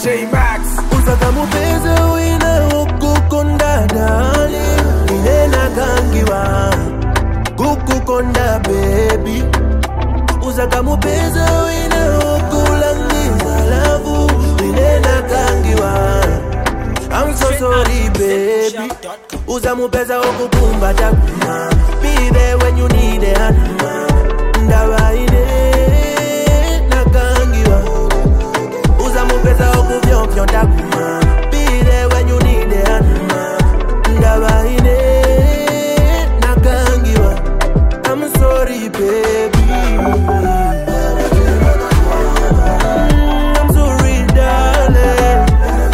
J-Max. Uzaka mupeza wina ukukonda dali inena kangiwa kukukonda baby. Uzaka mupeza wina ukulangiza lavu inena kangiwa. I'm so sorry baby. Uza mupeza ukukumbata kuma. Be there when you need it. Ndawa ine nakangiwa. Uza mupeza ukuvyonkyo takuma. Be there when you need it. Ndawa ine nakangiwa. I'm sorry baby. I'm sorry darling.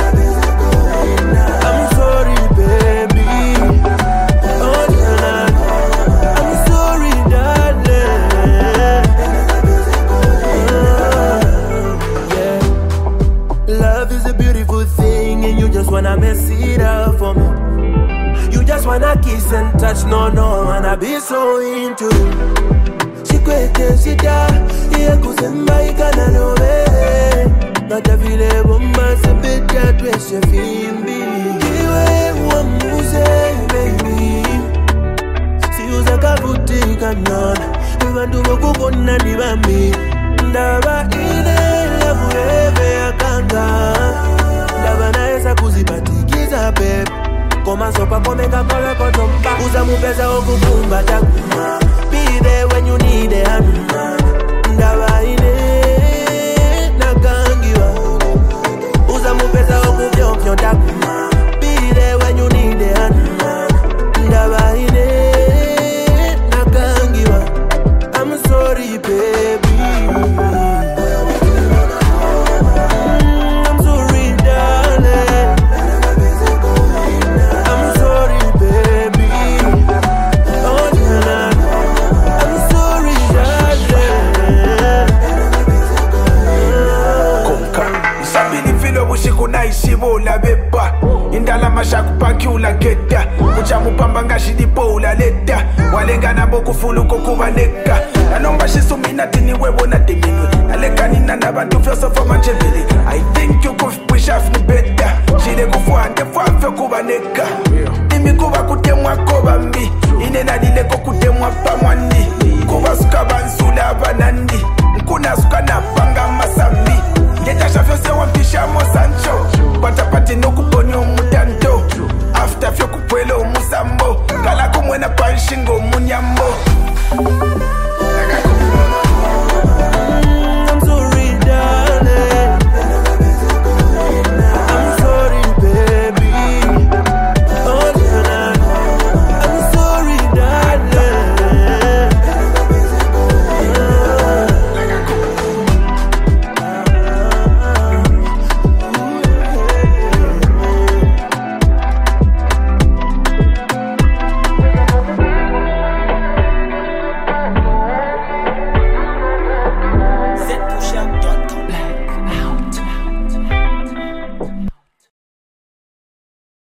I'm sorry baby. Oh nah. I'm sorry darling. Yeah. Love is a beautiful thing and you just wanna mess it up for me. You just wanna kiss and touch, no, and I be so into you. Sikwete sita, iya kuzemba ikana nowe. Nata vile bomba sebeta tweshe fimbi. Iwe uamuze baby. Si uza kabuti kanona. Iwandu wakukona ni bambi. Ndaba ine laburebe akanga. Ndaba na esa kuzibatikiza babe. Koma sopa komeka kore kotomba. Uza mupeza okukumba takuma. Be there when you need it. Ndawa ine nakangiwa. Uza mupeza okuvyonkyo takuma. Be there when you need it. Ndawa ine nakangiwa. I'm sorry baby. Shibola beba indala mashaku pankula geta kujamu pamba ngashilipola leta walengana bokufuna kokubaleka nanomba shisumina tini webo na dimini nalekanina nabantu filosofa manjebeli. I think you could push off me better shile kufuande fwafe kubaneka imi kuba kutemwa koba